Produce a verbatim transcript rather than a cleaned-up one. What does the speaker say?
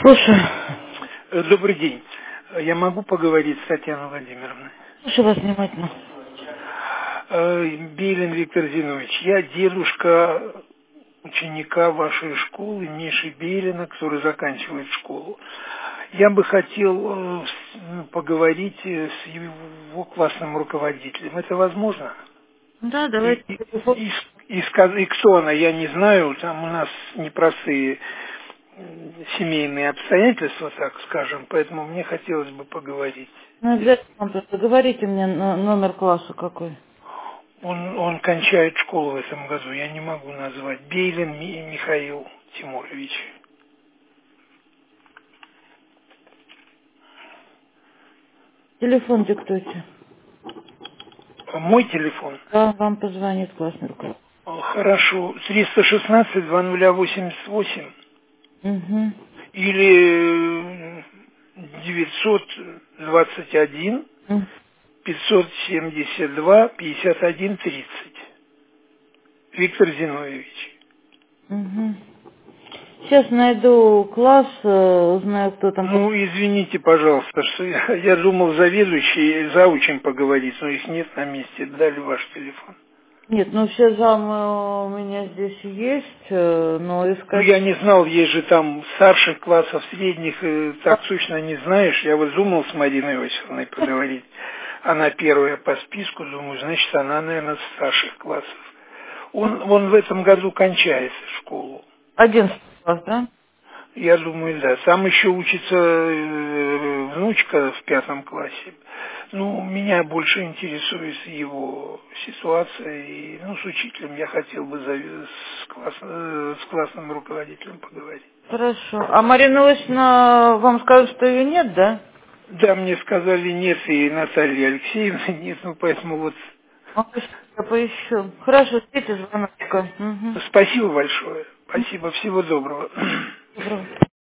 Слушаю. Э, Добрый день. Э, Я могу поговорить с Татьяной Владимировной? Слушаю вас внимательно. Э, Белин Виктор Зинович, я дедушка ученика вашей школы, Миши Белина, который заканчивает школу. Я бы хотел э, с- ну, поговорить э, с его классным руководителем. Это возможно? Да, И, давайте. и, и, с- и сказ- и кто она, я не знаю, там у нас непростые м, семейные обстоятельства, так скажем, поэтому мне хотелось бы поговорить. Ну, обязательно просто говорите мне но- номер класса какой. Он, он кончает школу в этом году, я не могу назвать. Бейлин Ми- Михаил Тимурович. Телефон диктуйте. А Мой телефон? Да, вам позвонит классный руководитель. О, Хорошо, триста шестнадцать два нуля восемьдесят восемь Угу. или девятьсот двадцать один пятьсот семьдесят два пятьдесят один тридцать. Виктор Зиновьевич. Угу. Сейчас найду класс, э, узнаю, кто там. Ну, извините, пожалуйста, что я, я думал заведующий, заучим поговорить, но их нет на месте, дали ваш телефон. Нет, ну все замы у меня здесь есть, э, но Ну, искать... я не знал, есть же там старших классов, средних, э, так точно не знаешь. Я вот думал с Мариной Иосифовной поговорить. Она первая по списку, думаю, значит, она, наверное, с старших классов. Он, он в этом году кончает школу. Одиннадцатый класс, да? Я думаю, да. Там еще учится э, внучка в пятом классе. Ну, меня больше интересует его ситуация. И, ну, с учителем я хотел бы за- с, класс- э, с классным руководителем поговорить. Хорошо. А Марина Ильинична вам сказала, что ее нет, да? Да, мне сказали нет, и Наталья Алексеевна нет, ну, поэтому вот А, я поищу. Хорошо, ждите звоночка. Угу. спасибо большое. Спасибо, всего доброго. Доброго.